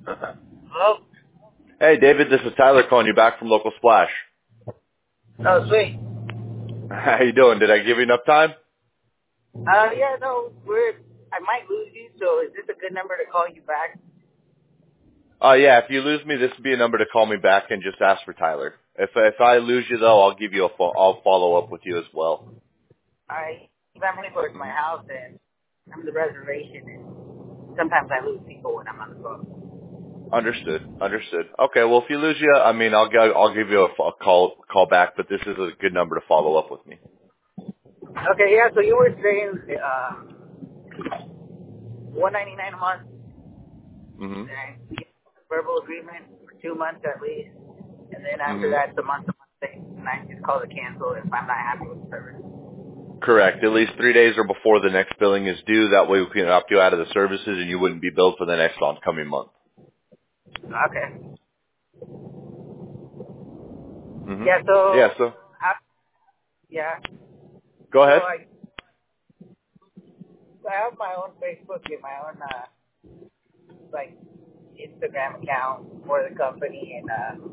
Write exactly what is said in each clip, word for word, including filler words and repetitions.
Hello? Hey, David, this is Tyler calling you back from Local Splash. Oh, sweet. How you doing? Did I give you enough time? Uh, yeah, no, we're, I might lose you, so is this a good number to call you back? Uh, yeah, if you lose me, this would be a number to call me back and just ask for Tyler. If if I lose you, though, I'll give you a fo- I'll follow up with you as well. I, I'm really close to my house, and I'm at the reservation, and sometimes I lose people when I'm on the phone. Understood. Understood. Okay, well, if you lose you, I mean, I'll, gi- I'll give you a, f- a call call back, but this is a good number to follow up with me. Okay, yeah, so you were saying, uh, one ninety-nine a month, Mm-hmm. and you get a verbal agreement for two months at least, and then after Mm-hmm. that, it's a month-to-month thing, and I just call to cancel if I'm not happy with the service. Correct. At least three days or before the next billing is due. That way we can opt you out of the services and you wouldn't be billed for the next oncoming month. Okay. Mm-hmm. Yeah, Yeah, so, so I, yeah, go so ahead. I, so I have my own Facebook and my own, uh, like, Instagram account for the company, and uh,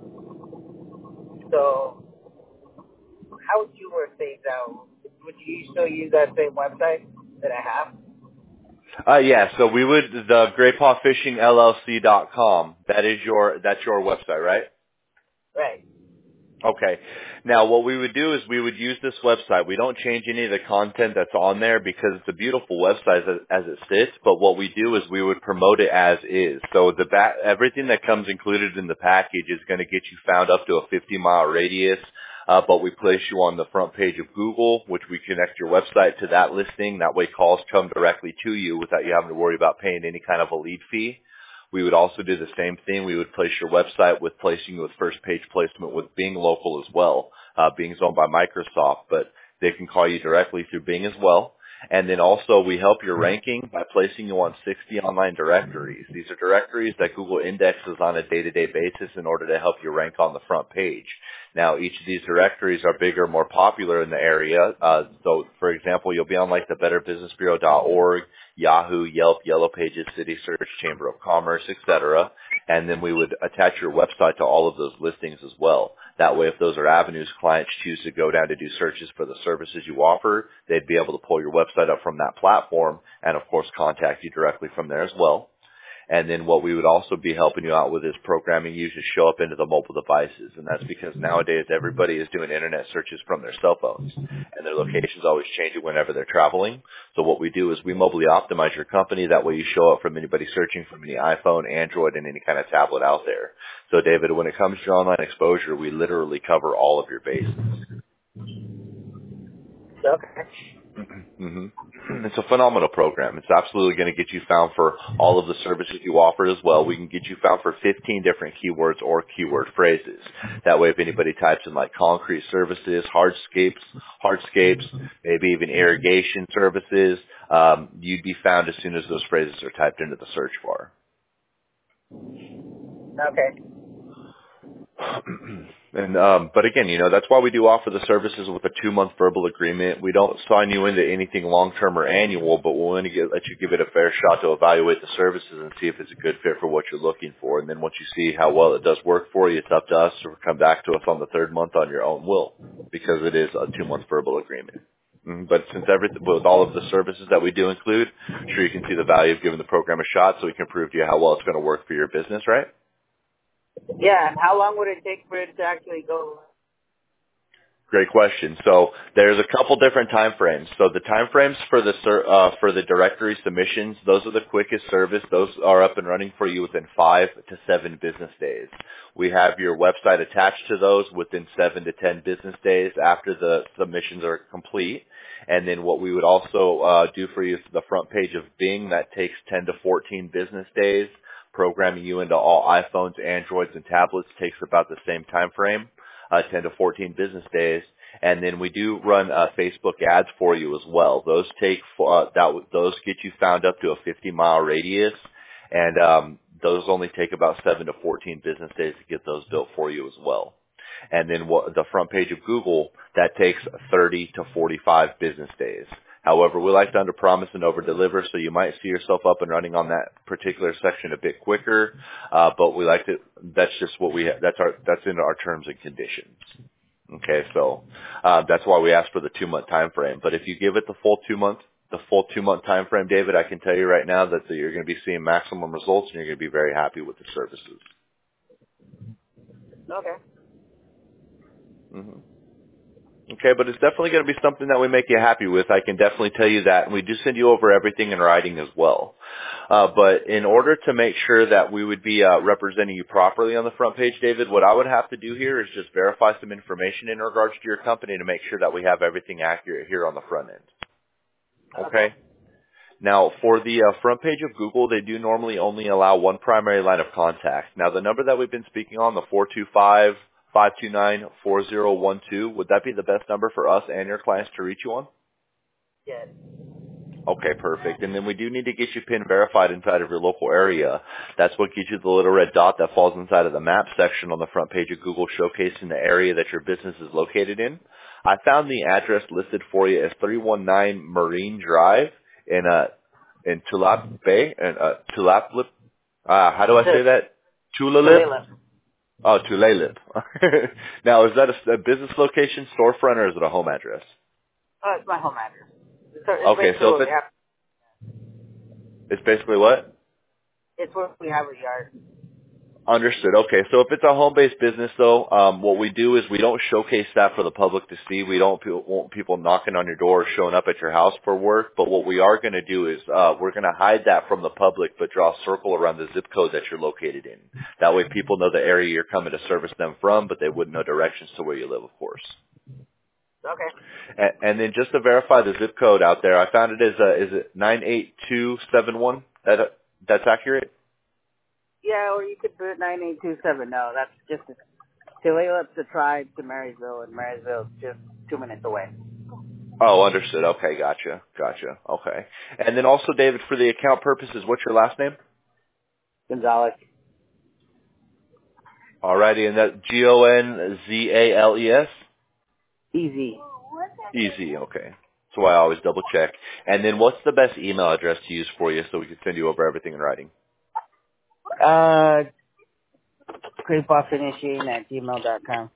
so how would you work things out? Would you still use that same website that I have? Uh, yeah, so we would, the great paw fishing L L C dot com. That is your, that's your website, right? Right. Okay. Now what we would do is we would use this website. We don't change any of the content that's on there because it's a beautiful website as, as it sits, but what we do is we would promote it as is. So the ba- everything that comes included in the package is going to get you found up to a fifty mile radius. Uh, but we place you on the front page of Google, which we connect your website to that listing. That way calls come directly to you without you having to worry about paying any kind of a lead fee. We would also do the same thing. We would place your website with placing you with first page placement with Bing Local as well. Uh, Bing's owned by Microsoft, but they can call you directly through Bing as well. And then also we help your ranking by placing you on sixty online directories. These are directories that Google indexes on a day-to-day basis in order to help you rank on the front page. Now, each of these directories are bigger, more popular in the area. Uh, so, for example, you'll be on like the better business bureau dot org, Yahoo, Yelp, Yellow Pages, City Search, Chamber of Commerce, et cetera. And then we would attach your website to all of those listings as well. That way, if those are avenues clients choose to go down to do searches for the services you offer, they'd be able to pull your website up from that platform and, of course, contact you directly from there as well. And then what we would also be helping you out with is programming you to show up into the mobile devices. And that's because nowadays everybody is doing internet searches from their cell phones. And their location's always changing whenever they're traveling. So what we do is we mobily optimize your company. That way you show up from anybody searching from any iPhone, Android, and any kind of tablet out there. So David, when it comes to online exposure, we literally cover all of your bases. Okay. hmm It's a phenomenal program. It's absolutely going to get you found for all of the services you offer as well. We can get you found for fifteen different keywords or keyword phrases. That way, if anybody types in like concrete services, hardscapes, hardscapes, maybe even irrigation services, um, you'd be found as soon as those phrases are typed into the search bar. Okay. And um, but again, you know, that's why we do offer the services with a two-month verbal agreement. We don't sign you into anything long-term or annual, but we'll want to get, let you give it a fair shot to evaluate the services and see if it's a good fit for what you're looking for. And then once you see how well it does work for you, it's up to us to come back to us on the third month on your own will, because it is a two-month verbal agreement. Mm, But since everything, with all of the services that we do include, I'm sure you can see the value of giving the program a shot so we can prove to you how well it's going to work for your business, right? Yeah, and how long would it take for it to actually go? Great question. So there's a couple different time frames. So the time frames for the ser- uh, for the directory submissions, those are the quickest service. Those are up and running for you within five to seven business days. We have your website attached to those within seven to ten business days after the submissions are complete. And then what we would also uh, do for you is the front page of Bing. That takes ten to fourteen business days. Programming you into all iPhones, Androids, and tablets takes about the same time frame. Uh, ten to fourteen business days, and then we do run uh, Facebook ads for you as well. Those take uh, that those get you found up to a fifty mile radius, and um, those only take about seven to fourteen business days to get those built for you as well. And then what, the front page of Google, that takes thirty to forty-five business days. However, we like to under-promise and over-deliver, so you might see yourself up and running on that particular section a bit quicker. Uh, but we like to. That's just what we. That's our. That's in our terms and conditions. Okay, so uh, that's why we ask for the two-month time frame. But if you give it the full two month, the full two-month time frame, David, I can tell you right now that you're going to be seeing maximum results, and you're going to be very happy with the services. Okay. Mm-hmm. Okay, but it's definitely going to be something that we make you happy with. I can definitely tell you that, and we do send you over everything in writing as well. Uh, but in order to make sure that we would be uh, representing you properly on the front page, David, what I would have to do here is just verify some information in regards to your company to make sure that we have everything accurate here on the front end. Okay? Now, for the uh, front page of Google, they do normally only allow one primary line of contact. Now, the number that we've been speaking on, the four two five, five two nine, four zero one two, would that be the best number for us and your clients to reach you on? Yes. Okay, perfect. And then we do need to get you PIN verified inside of your local area. That's what gives you the little red dot that falls inside of the map section on the front page of Google showcasing the area that your business is located in. I found the address listed for you as three one nine Marine Drive in uh in Tulip Bay and uh Tulip uh how do I say that? Tulalip? Tulalip. Oh, Tulalip. Now, is that a, a business location, storefront, or is it a home address? Oh, it's my home address. So it's Okay, basically so what if we it, have. it's basically what? It's where we have a yard. Understood. Okay, so if it's a home-based business, though, um, what we do is we don't showcase that for the public to see. We don't pe- want people knocking on your door or showing up at your house for work. But what we are going to do is uh, we're going to hide that from the public, but draw a circle around the zip code that you're located in. That way, people know the area you're coming to service them from, but they wouldn't know directions to where you live, of course. Okay. And, and then just to verify the zip code out there, I found it as uh, is it nine eight two seven one? That uh, that's accurate. Yeah, or you could put nine eight two seven. No, that's just Tulalip's the tribe to Marysville, and Marysville's just two minutes away. Oh, understood. Okay, gotcha, gotcha. Okay. And then also, David, for the account purposes, what's your last name? Gonzalez. Alrighty, and that G O N Z A L E S? Easy. Easy, okay. That's why I always double check. And then what's the best email address to use for you so we can send you over everything in writing? Uh, creepofffinishing at gmail dot com.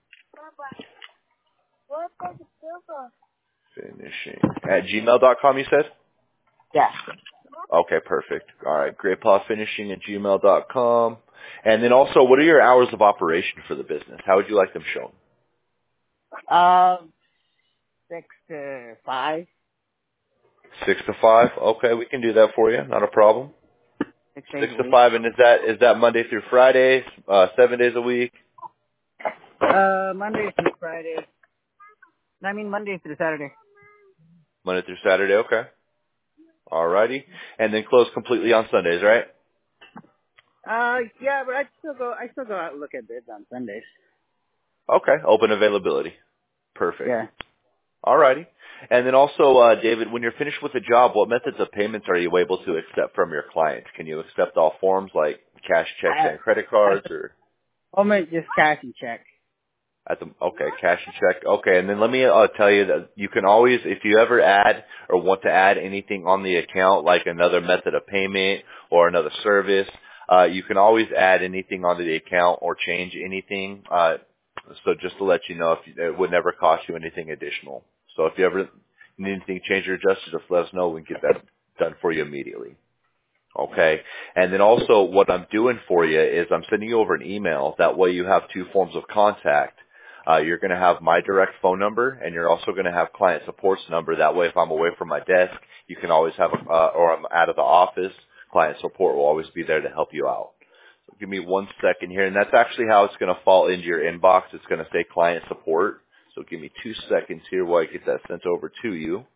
Finishing. At gmail dot com, you said? Yeah. Okay, perfect. All right, graypawfinishing at gmail dot com. And then also, what are your hours of operation for the business? How would you like them shown? Um, six to five. Six to five? Okay, we can do that for you. Not a problem. Six days Six a to week. five, and is that is that Monday through Friday, uh, seven days a week? Uh, Monday through Friday. I mean Monday through Saturday. Monday through Saturday, okay. Alrighty. And then close completely on Sundays, right? Uh, yeah, but I still go. I still go out and look at bids on Sundays. Okay, open availability. Perfect. Yeah. Alrighty. And then also, uh, David, when you're finished with the job, what methods of payments are you able to accept from your clients? Can you accept all forms like cash, checks, I, and credit at cards, the or moment, just cash and check. at the okay, cash and check? Okay, and then let me uh, tell you that you can always, if you ever add or want to add anything on the account, like another method of payment or another service, uh, you can always add anything onto the account or change anything. Uh, so just to let you know, if you, it would never cost you anything additional. So if you ever need anything changed or adjusted, just let us know. We can get that done for you immediately. Okay. And then also what I'm doing for you is I'm sending you over an email. That way you have two forms of contact. Uh, you're going to have my direct phone number, and you're also going to have client support's number. That way if I'm away from my desk, you can always have, a, uh, or I'm out of the office, client support will always be there to help you out. So give me one second here, and that's actually how it's going to fall into your inbox. It's going to say client support. So give me two seconds here while I get that sent over to you.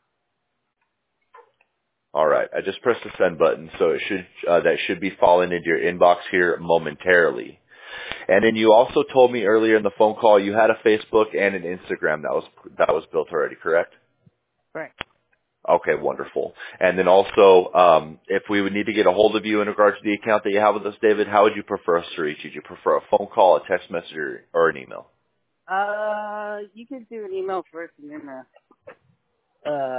All right, I just pressed the send button, so it should uh, that should be falling into your inbox here momentarily. And then you also told me earlier in the phone call you had a Facebook and an Instagram that was that was built already, correct? Right. Okay, wonderful. And then also, um, if we would need to get a hold of you in regards to the account that you have with us, David, how would you prefer us to reach you? Do you prefer a phone call, a text message, or, or an email? Uh, you can do an email first and then uh, uh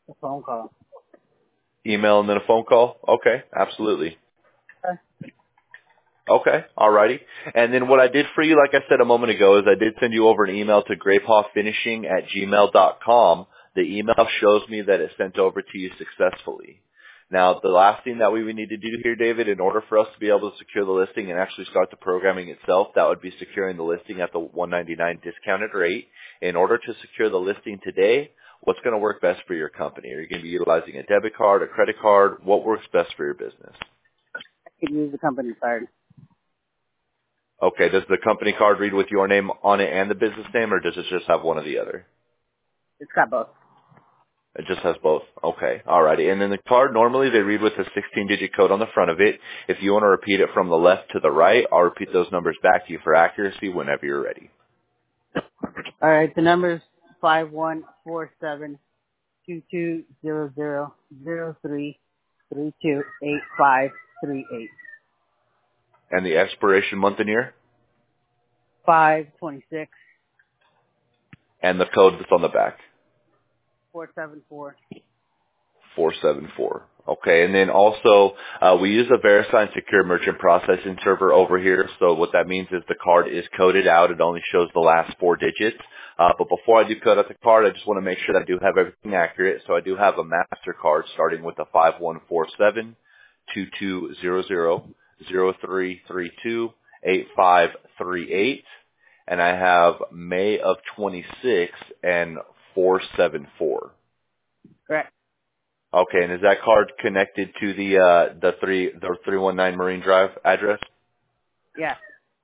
A phone call. Email and then a phone call? Okay, absolutely. Okay. Okay, alrighty. And then what I did for you, like I said a moment ago, is I did send you over an email to grapehawfinishing at gmail dot com. The email shows me that it sent over to you successfully. Now, the last thing that we would need to do here, David, in order for us to be able to secure the listing and actually start the programming itself, that would be securing the listing at the one ninety-nine discounted rate. In order to secure the listing today, what's going to work best for your company? Are you going to be utilizing a debit card, a credit card? What works best for your business? I could use the company card. Okay, does the company card read with your name on it and the business name, or does it just have one or the other? It's got both. It just has both. Okay, alrighty. And then the card, normally they read with a sixteen-digit code on the front of it. If you want to repeat it from the left to the right, I'll repeat those numbers back to you for accuracy whenever you're ready. All right, the number is five one four seven two two zero zero zero three three two eight five three eight. And the expiration month and year? Five twenty six And the code that's on the back? four seven four. four seven four. Okay, and then also, uh, we use a VeriSign secure merchant processing server over here. So what that means is the card is coded out. It only shows the last four digits. Uh, but before I do code out the card, I just want to make sure that I do have everything accurate. So I do have a MasterCard starting with a five one four seven two two zero zero zero three three two eight five three eight. And I have May of twenty-six and four seven four. Correct. Okay, and is that card connected to the uh the three the three one nine Marine Drive address? Yeah.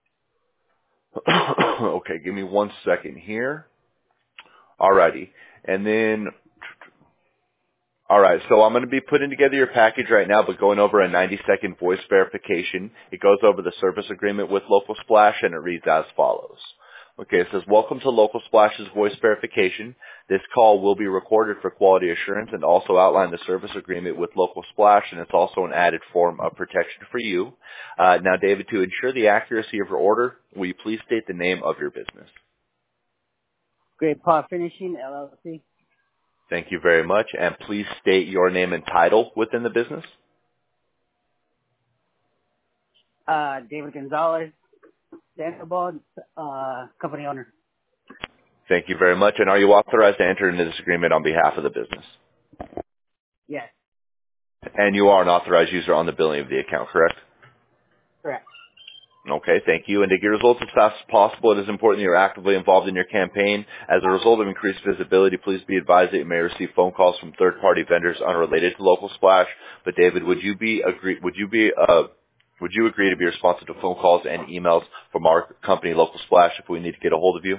Okay, give me one second here. Alrighty, and then all right, so I'm going to be putting together your package right now, but going over a ninety second voice verification. It goes over the service agreement with Local Splash, and it reads as follows. Okay, it says, welcome to Local Splash's voice verification. This call will be recorded for quality assurance and also outline the service agreement with Local Splash, and it's also an added form of protection for you. Uh, now, David, to ensure the accuracy of your order, will you please state the name of your business? Great Paw Finishing, L L C. Thank you very much, and please state your name and title within the business. Uh, David Gonzalez, Sandoval, uh, company owner. Thank you very much, and are you authorized to enter into this agreement on behalf of the business? Yes. And you are an authorized user on the billing of the account, correct? Correct. Okay, thank you. And to get results as fast as possible, it is important that you're actively involved in your campaign. As a result of increased visibility, please be advised that you may receive phone calls from third-party vendors unrelated to Local Splash. But David, would you be agree? Would you be uh, would you agree to be responsive to phone calls and emails from our company, Local Splash, if we need to get a hold of you?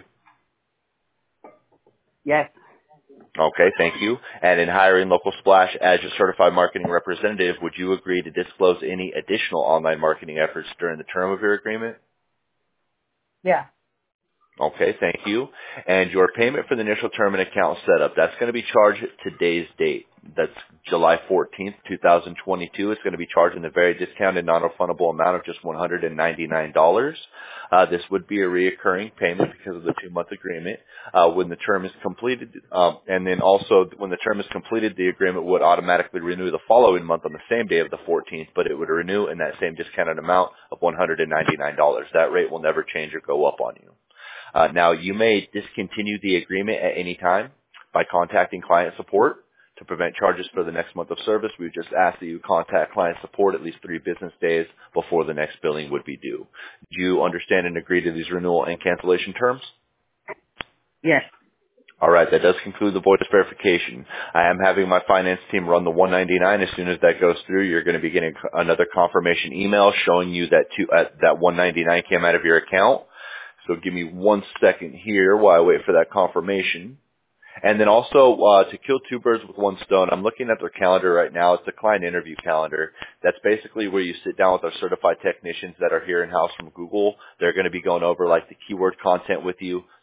Yes. Okay, thank you. And in hiring Local Splash as your certified marketing representative, would you agree to disclose any additional online marketing efforts during the term of your agreement? Yeah. Okay, thank you. And your payment for the initial term and account setup, that's going to be charged at today's date. That's July fourteenth, twenty twenty-two. It's going to be charged in the very discounted non-refundable amount of just one hundred ninety-nine dollars. Uh, this would be a reoccurring payment because of the two-month agreement. Uh, when the term is completed, um, and then also when the term is completed, the agreement would automatically renew the following month on the same day of the fourteenth, but it would renew in that same discounted amount of one hundred ninety-nine dollars. That rate will never change or go up on you. Uh, now, you may discontinue the agreement at any time by contacting client support. To prevent charges for the next month of service, we would just ask that you contact client support at least three business days before the next billing would be due. Do you understand and agree to these renewal and cancellation terms? Yes. All right, that does conclude the voice verification. I am having my finance team run the one ninety-nine. As soon as that goes through, you're going to be getting another confirmation email showing you that two, uh, that one ninety-nine came out of your account. So give me one second here while I wait for that confirmation. And then also, uh, to kill two birds with one stone, I'm looking at their calendar right now. It's a client interview calendar. That's basically where you sit down with our certified technicians that are here in-house from Google. They're going to be going over like the keyword content with you,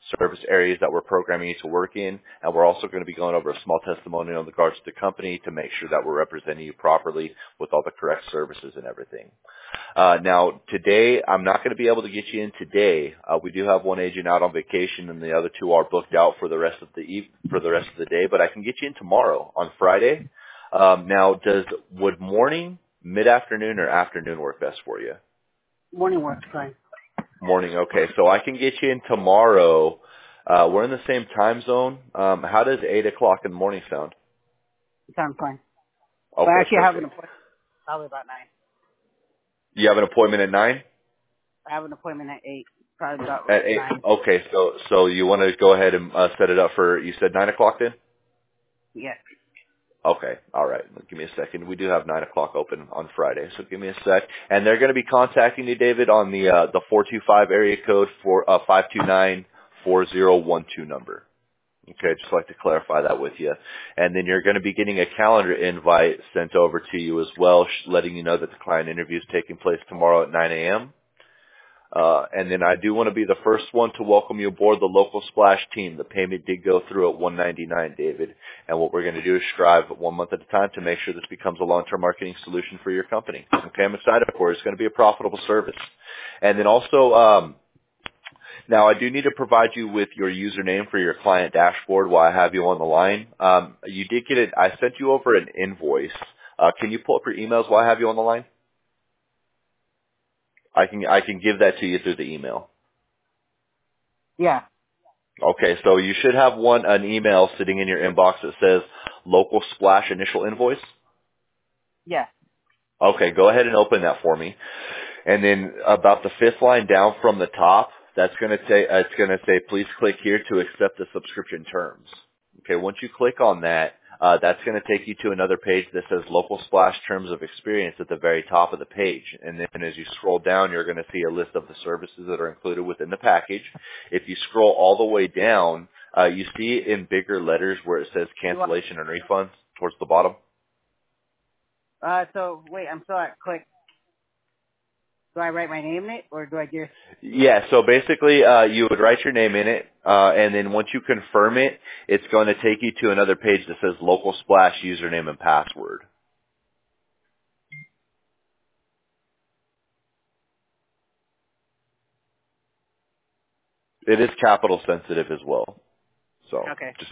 service areas that we're programming you to work in, and we're also going to be going over a small testimonial in regards to the company to make sure that we're representing you properly with all the correct services and everything. Uh, now, today, I'm not going to be able to get you in today. Uh, we do have one agent out on vacation, and the other two are booked out for the rest of the eve- for the rest of the day. But I can get you in tomorrow on Friday. Um, now, does would morning, mid-afternoon, or afternoon work best for you? Morning works fine. Morning, okay. So I can get you in tomorrow. Uh, we're in the same time zone. Um, how does eight o'clock in the morning sound? Sounds fine. Okay, But actually, I have an perfect. appointment probably about nine. You have an appointment at nine? I have an appointment at eight, probably about At eight. nine. Okay, so so you want to go ahead and uh, set it up for, you said nine o'clock then? Yes. Okay, all right. Give me a second. We do have nine o'clock open on Friday, so give me a sec. And they're going to be contacting you, David, on the uh, the four two five area code for uh, five two nine four zero one two number. Okay, just like to clarify that with you. And then you're going to be getting a calendar invite sent over to you as well, sh- letting you know that the client interview is taking place tomorrow at nine a.m. Uh, and then I do want to be the first one to welcome you aboard the local splash team. The payment did go through at one ninety-nine, David. And what we're going to do is strive one month at a time to make sure this becomes a long-term marketing solution for your company. Okay, I'm excited for it. It's going to be a profitable service. And then also, um, now I do need to provide you with your username for your client dashboard while I have you on the line. Um, you did get it. I sent you over an invoice. Uh, can you pull up your emails while I have you on the line? I can I can give that to you through the email. Yeah. Okay, so you should have one an email sitting in your inbox that says local splash initial invoice. Yeah. Okay, go ahead and open that for me. And then about the fifth line down from the top, that's going to say uh, it's going to say please click here to accept the subscription terms. Okay, once you click on that, uh, that's going to take you to another page that says Local Splash Terms of Experience at the very top of the page. And then as you scroll down, you're going to see a list of the services that are included within the package. If you scroll all the way down, uh, you see in bigger letters where it says You want, cancellation and refunds towards the bottom. uh, so, wait, I'm still at click. Do I write my name in it, or do I just... Yeah, so basically, uh, you would write your name in it, uh, and then once you confirm it, it's going to take you to another page that says Local Splash username and password. It is capital sensitive as well. So, Okay. just,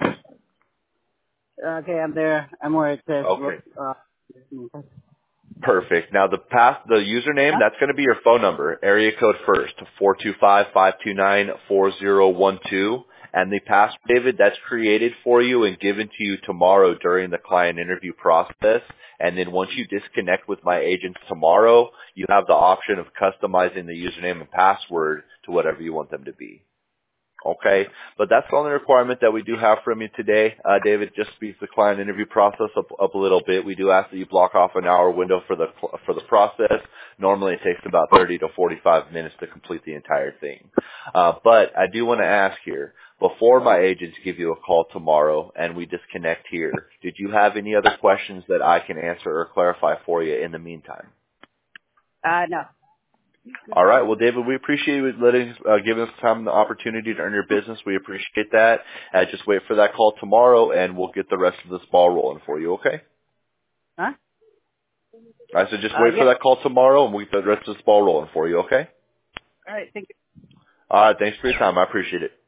Okay, I'm there. I'm where it says... okay. Uh, Perfect. Now the pass, the username, huh? that's going to be your phone number, area code first, four two five, five two nine, four zero one two. And the password, David, that's created for you and given to you tomorrow during the client interview process. And then once you disconnect with my agents tomorrow, you have the option of customizing the username and password to whatever you want them to be. Okay, but that's the only requirement that we do have from you today, uh, David. Just speeds the client interview process up, up a little bit. We do ask that you block off an hour window for the for the process. Normally, it takes about thirty to forty-five minutes to complete the entire thing. Uh, but I do want to ask here, before my agents give you a call tomorrow and we disconnect here, did you have any other questions that I can answer or clarify for you in the meantime? Uh, no. All right. Well, David, we appreciate you letting us, uh, giving us time and the opportunity to earn your business. We appreciate that. Uh, just wait for that call tomorrow, and we'll get the rest of this ball rolling for you, okay? Huh? I said just Uh, wait yeah. for that call tomorrow, and we'll get the rest of this ball rolling for you, okay? All right, thank you. All right. Thanks for your time. I appreciate it.